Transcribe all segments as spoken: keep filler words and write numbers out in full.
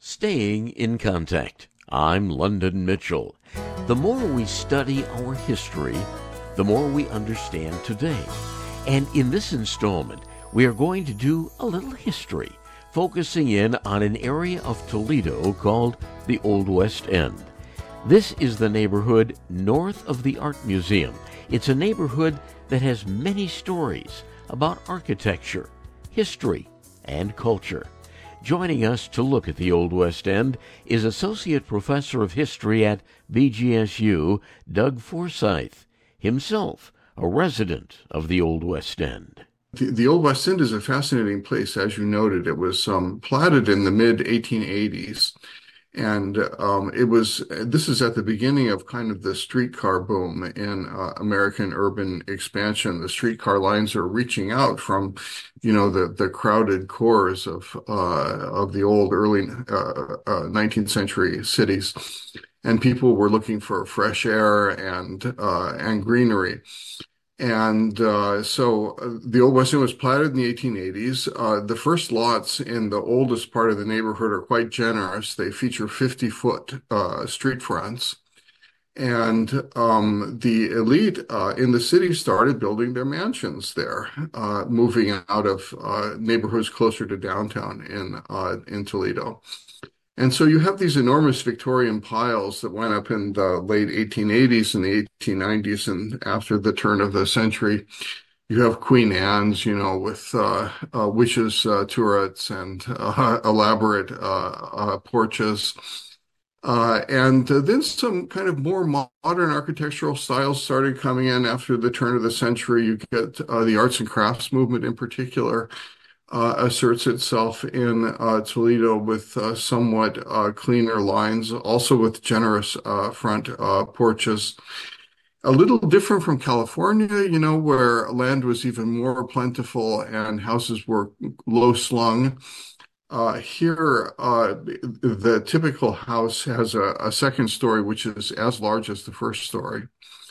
Staying in Contact. I'm London Mitchell. The more we study our history, the more we understand today. And in this installment, we are going to do a little history, focusing in on an area of Toledo called the Old West End. This is the neighborhood north of the Art Museum. It's a neighborhood that has many stories about architecture, history, and culture. Joining us to look at the Old West End is Associate Professor of History at B G S U, Doug Forsyth, himself a resident of the Old West End. The, the Old West End is a fascinating place. As you noted, it was um, platted in the mid eighteen eighties. And um, it was, this is at the beginning of kind of the streetcar boom in uh, American urban expansion. The streetcar lines are reaching out from, you know, the, the crowded cores of, uh, of the old early uh, uh, nineteenth century cities. And people were looking for fresh air and, uh, and greenery. And uh, so uh, the Old West End was platted in the eighteen eighties. Uh, the first lots in the oldest part of the neighborhood are quite generous. They feature fifty-foot uh, street fronts. And um, the elite uh, in the city started building their mansions there, uh, moving out of uh, neighborhoods closer to downtown in uh, in Toledo. And so you have these enormous Victorian piles that went up in the late eighteen eighties and the eighteen nineties, and after the turn of the century, you have Queen Anne's, you know, with uh, uh, witches' uh, turrets and uh, elaborate uh, uh, porches. Uh, and uh, then some kind of more modern architectural styles started coming in after the turn of the century. You get uh, the arts and crafts movement in particular. Uh, asserts itself in uh, Toledo with uh, somewhat uh, cleaner lines, also with generous uh, front uh, porches. A little different from California, you know, where land was even more plentiful and houses were low slung. Uh, here, uh, the typical house has a, a second story, which is as large as the first story.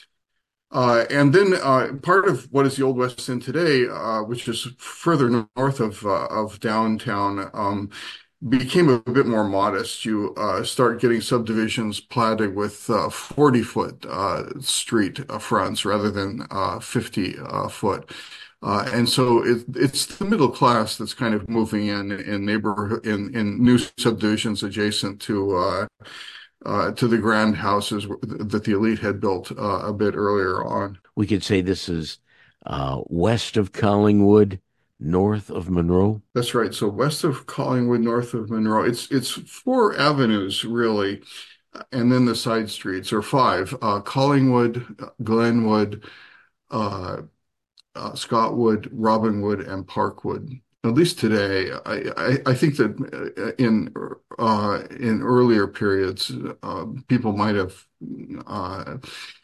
Uh, and then uh, part of what is the Old West End today, uh, which is further north of uh, of downtown, um, became a bit more modest. You uh, start getting subdivisions platted with uh, forty-foot uh, street uh, fronts rather than uh, fifty-foot. Uh, and so it, it's the middle class that's kind of moving in in neighborhood in in new subdivisions adjacent to. Uh, Uh, to the grand houses that the elite had built uh, a bit earlier on. We could say this is uh, west of Collingwood, north of Monroe. That's right. So west of Collingwood, north of Monroe. It's it's four avenues really, and then the side streets are five: uh, Collingwood, Glenwood, uh, uh, Scottwood, Robinwood, and Parkwood. At least today, I, I, I think that in uh, in earlier periods, uh, people might have uh,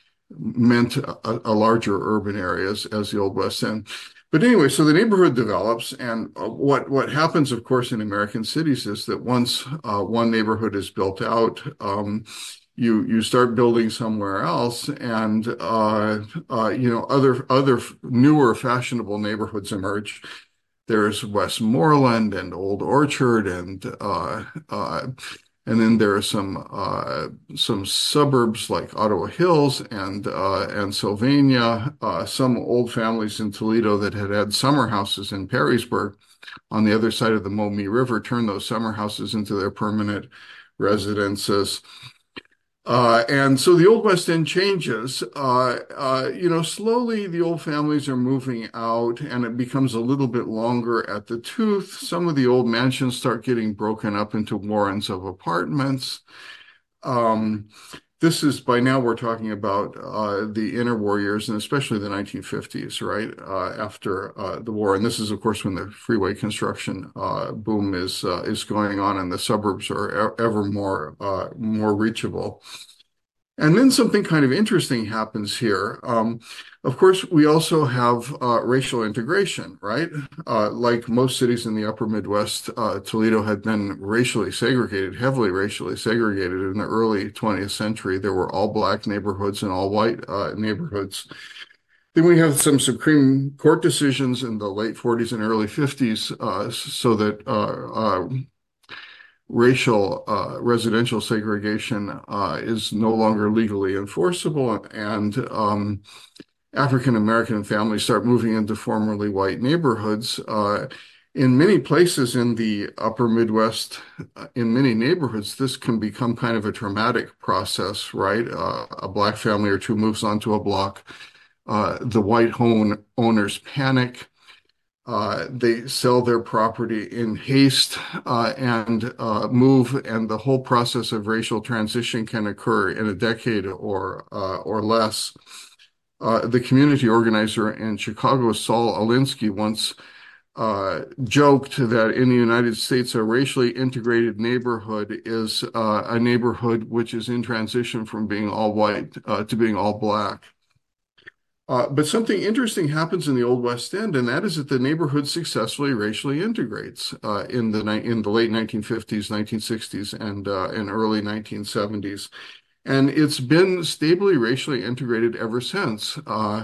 meant a, a larger urban areas as the Old West End. But anyway, so the neighborhood develops, and uh, what what happens, of course, in American cities is that once uh, one neighborhood is built out, um, you you start building somewhere else, and uh, uh, you know other other newer fashionable neighborhoods emerge. There's Westmoreland and Old Orchard, and uh, uh, and then there are some uh, some suburbs like Ottawa Hills and uh, and Sylvania. Uh, some old families in Toledo that had had summer houses in Perrysburg on the other side of the Maumee River turned those summer houses into their permanent residences. Uh, and so the Old West End changes. Uh, uh, you know, slowly the old families are moving out, and it becomes a little bit longer at the tooth. Some of the old mansions start getting broken up into warrens of apartments. Um, this is, by now we're talking about uh, the interwar years, and especially the nineteen fifties, right, uh, after uh, the war. And this is, of course, when the freeway construction uh, boom is uh, is going on, and the suburbs are e- ever more uh, more reachable. And then something kind of interesting happens here. Um, of course, we also have uh, racial integration, right? Uh, like most cities in the upper Midwest, uh, Toledo had been racially segregated, heavily racially segregated in the early twentieth century. There were all black neighborhoods and all white uh, neighborhoods. Then we have some Supreme Court decisions in the late forties and early fifties, uh, so that uh, uh, racial uh, residential segregation uh, is no longer legally enforceable, and um, African American families start moving into formerly white neighborhoods. Uh, in many places in the upper Midwest, uh, in many neighborhoods, this can become kind of a traumatic process, right? Uh, a black family or two moves onto a block. Uh, the white home owners panic. Uh, they sell their property in haste uh, and uh, move, and the whole process of racial transition can occur in a decade or uh, or less. Uh, the community organizer in Chicago, Saul Alinsky, once uh, joked that in the United States, a racially integrated neighborhood is uh, a neighborhood which is in transition from being all white uh, to being all black. Uh, but something interesting happens in the Old West End, and that is that the neighborhood successfully racially integrates uh, in the in the late nineteen fifties, nineteen sixties, and uh, and early nineteen seventies. And it's been stably racially integrated ever since. Uh,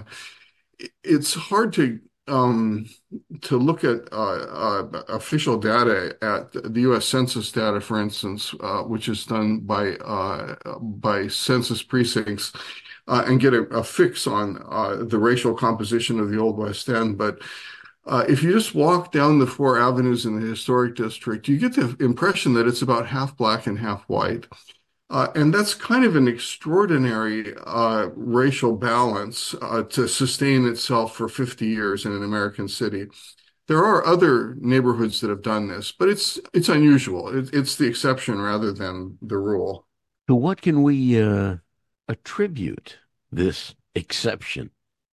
it's hard to um, to look at uh, uh, official data at the U S Census data, for instance, uh, which is done by uh, by census precincts, uh, and get a, a fix on uh, the racial composition of the Old West End. But uh, if you just walk down the four avenues in the historic district, you get the impression that it's about half black and half white. Uh, and that's kind of an extraordinary uh, racial balance uh, to sustain itself for fifty years in an American city. There are other neighborhoods that have done this, but it's it's unusual. It, it's the exception rather than the rule. To what can we uh, attribute this exception?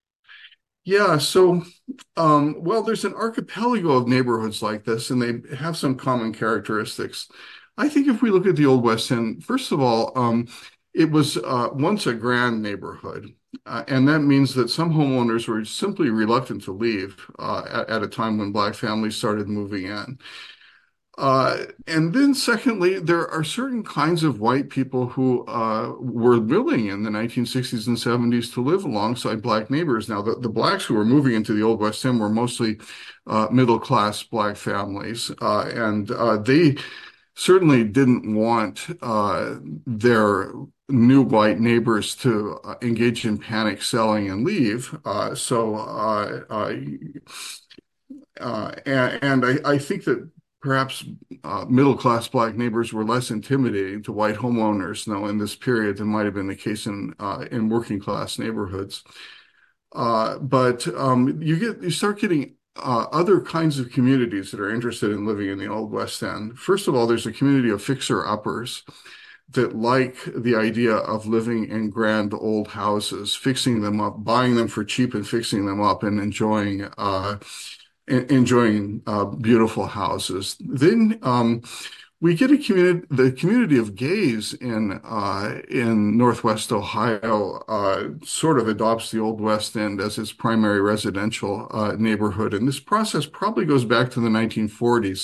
Yeah, so um, well, there's an archipelago of neighborhoods like this, and they have some common characteristics. I think if we look at the Old West End, first of all, um, it was uh, once a grand neighborhood. Uh, and that means that some homeowners were simply reluctant to leave uh, at, at a time when Black families started moving in. Uh, and then, secondly, there are certain kinds of white people who uh, were willing in the nineteen sixties and seventies to live alongside Black neighbors. Now, the, the Blacks who were moving into the Old West End were mostly uh, middle-class Black families, uh, and uh, they certainly didn't want uh, their new white neighbors to uh, engage in panic selling and leave. Uh, so, uh, uh, uh, and, and I, I think that perhaps uh, middle-class Black neighbors were less intimidating to white homeowners now in this period than might have been the case in uh, in working-class neighborhoods. Uh, but um, you get you start getting uh, other kinds of communities that are interested in living in the Old West End. First of all, there's a community of fixer-uppers that like the idea of living in grand old houses, fixing them up, buying them for cheap and fixing them up, and enjoying uh, enjoying uh, beautiful houses. Then um, we get a community, the community of gays in uh, in Northwest Ohio uh, sort of adopts the Old West End as its primary residential uh, neighborhood, and this process probably goes back to the nineteen forties.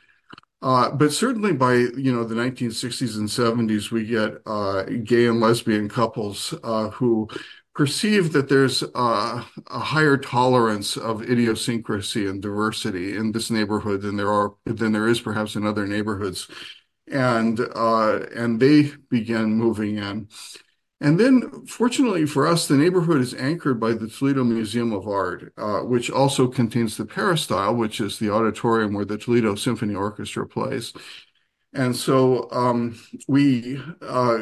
Uh, but certainly by, you know, the nineteen sixties and seventies, we get uh, gay and lesbian couples uh, who perceive that there's uh, a higher tolerance of idiosyncrasy and diversity in this neighborhood than there are than there is perhaps in other neighborhoods, and uh, and they begin moving in. And then, fortunately for us, the neighborhood is anchored by the Toledo Museum of Art, uh, which also contains the Peristyle, which is the auditorium where the Toledo Symphony Orchestra plays. And so um, we uh,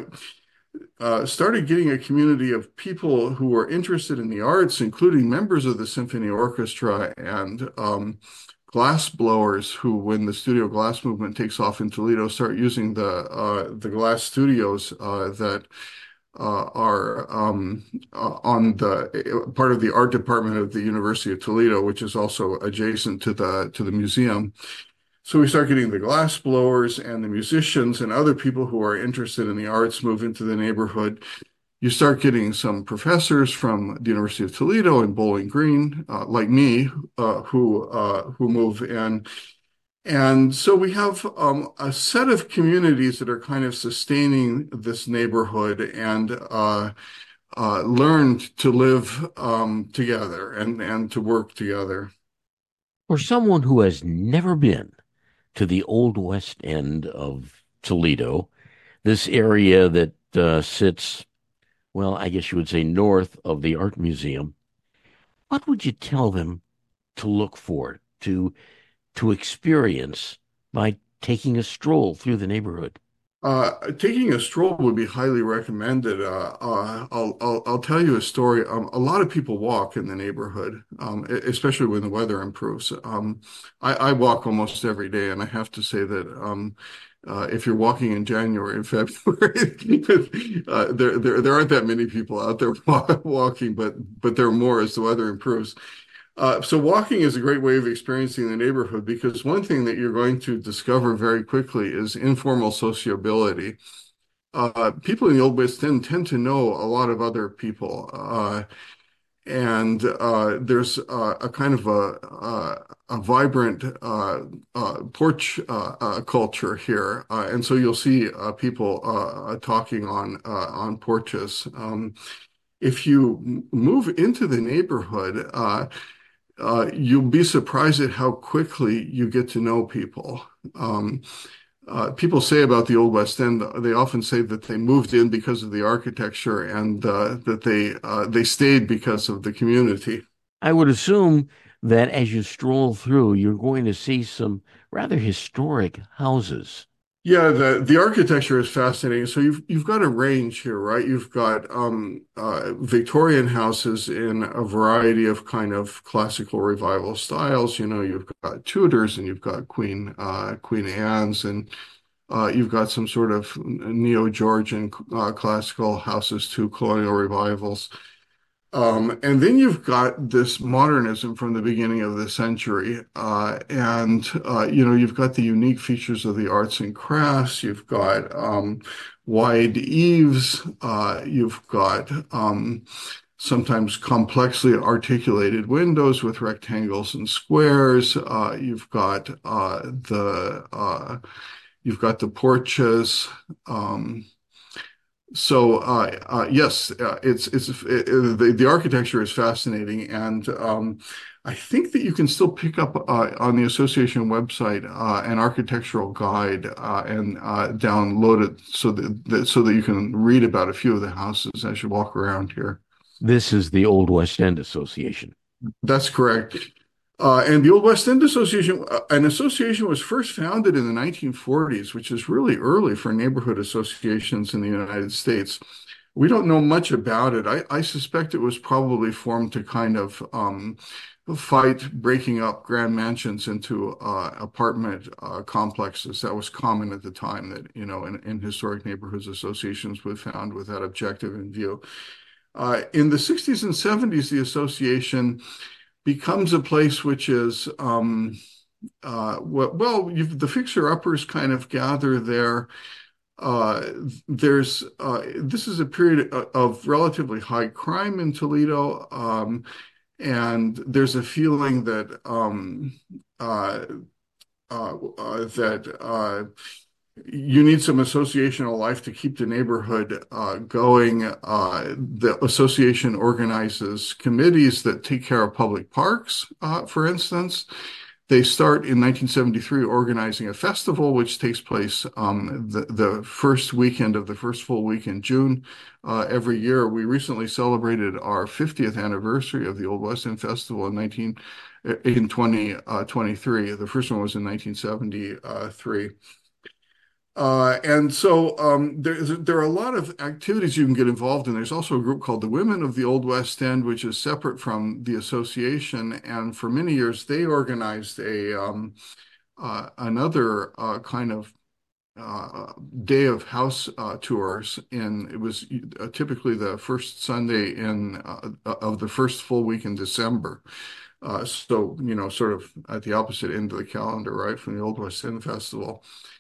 uh, started getting a community of people who were interested in the arts, including members of the Symphony Orchestra and um, glass blowers who, when the studio glass movement takes off in Toledo, start using the uh, the glass studios uh, that uh, are um, uh, on the part of the art department of the University of Toledo, which is also adjacent to the to the museum. So we start getting the glass blowers and the musicians and other people who are interested in the arts move into the neighborhood. You start getting some professors from the University of Toledo and Bowling Green, uh, like me, uh, who uh, who move in. And so we have um, a set of communities that are kind of sustaining this neighborhood and uh, uh, learned to live um, together and, and to work together. For someone who has never been to the Old West End of Toledo, this area that uh, sits, well, I guess you would say north of the Art Museum, what would you tell them to look for, to to experience by taking a stroll through the neighborhood? Uh, taking a stroll would be highly recommended. Uh, uh, I'll, I'll I'll tell you a story. Um, a lot of people walk in the neighborhood, um, e- especially when the weather improves. Um, I, I walk almost every day, and I have to say that um, uh, if you're walking in January and February, uh, there there there aren't that many people out there wa- walking, but but there are more as the weather improves. Uh, so walking is a great way of experiencing the neighborhood because one thing that you're going to discover very quickly is informal sociability. Uh, people in the Old West End tend to know a lot of other people, uh, and uh, there's uh, a kind of a a, a vibrant uh, uh, porch uh, uh, culture here, uh, and so you'll see uh, people uh, talking on uh, on porches. Um, if you move into the neighborhood, uh, uh, you'll be surprised at how quickly you get to know people. Um, uh, people say about the Old West End, they often say that they moved in because of the architecture and uh, that they uh, they stayed because of the community. I would assume that as you stroll through, you're going to see some rather historic houses. Yeah, the the architecture is fascinating. So you've you've got a range here, right? You've got um, uh, Victorian houses in a variety of kind of classical revival styles. You know, you've got Tudors and you've got Queen uh, Queen Anne's and uh, you've got some sort of neo-Georgian uh, classical houses too, colonial revivals. Um, and then you've got this modernism from the beginning of the century. Uh, and, uh, you know, you've got the unique features of the arts and crafts. You've got um, wide eaves. Uh, you've got um, sometimes complexly articulated windows with rectangles and squares. Uh, you've got uh, the uh, you've got the porches. Um, so uh, uh, yes, uh, it's it's it, the the architecture is fascinating, and um, I think that you can still pick up uh, on the association website uh, an architectural guide uh, and uh, download it so that, that so that you can read about a few of the houses as you walk around here. This is the Old West End Association. That's correct. Uh, and the Old West End Association, uh, an association was first founded in the nineteen forties, which is really early for neighborhood associations in the United States. We don't know much about it. I, I suspect it was probably formed to kind of um, fight breaking up grand mansions into uh, apartment uh, complexes. That was common at the time that, you know, in, in historic neighborhoods, associations were found with that objective in view. Uh, in the sixties and seventies, the association becomes a place which is, um, uh, well, you've, the fixer-uppers kind of gather there. Uh, there's uh, this is a period of relatively high crime in Toledo, um, and there's a feeling that um, uh, uh, uh, that uh, you need some associational life to keep the neighborhood uh, going. Uh, the association organizes committees that take care of public parks, uh, for instance. They start in nineteen seventy-three organizing a festival, which takes place um, the, the first weekend of the first full week in June uh, every year. We recently celebrated our fiftieth anniversary of the Old West End Festival in nineteen in twenty twenty-three. The first one was in nineteen seventy-three. Uh, and so um, there, there are a lot of activities you can get involved in. There's also a group called the Women of the Old West End, which is separate from the association. And for many years, they organized a um, uh, another uh, kind of uh, day of house uh, tours. In it was uh, typically the first Sunday in uh, of the first full week in December. Uh, so you know, sort of at the opposite end of the calendar, right, from the Old West End Festival.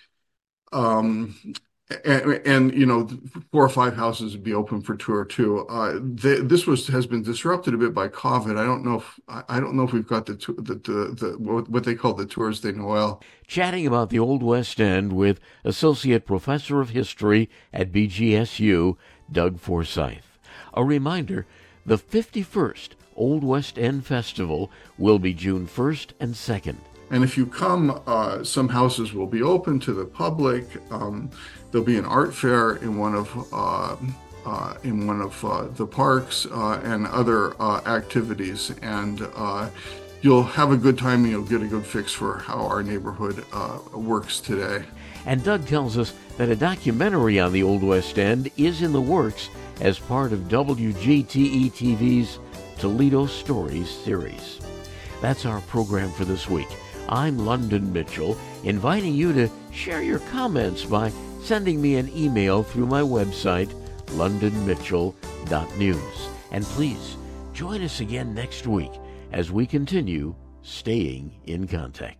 Um, and, and, you know, four or five houses would be open for tour too. Uh, they, this was has been disrupted a bit by COVID. I don't know if I don't know if we've got the the the, the what they call the Tours de Noël. Chatting about the Old West End with Associate Professor of History at B G S U, Doug Forsyth. A reminder, the fifty-first Old West End Festival will be June first and second. And if you come, uh, some houses will be open to the public. Um, there'll be an art fair in one of uh, uh, in one of uh, the parks uh, and other uh, activities, and uh, you'll have a good time and you'll get a good fix for how our neighborhood uh, works today. And Doug tells us that a documentary on the Old West End is in the works as part of W G T E T V's Toledo Stories series. That's our program for this week. I'm London Mitchell, inviting you to share your comments by sending me an email through my website, london mitchell dot news. And please join us again next week as we continue staying in contact.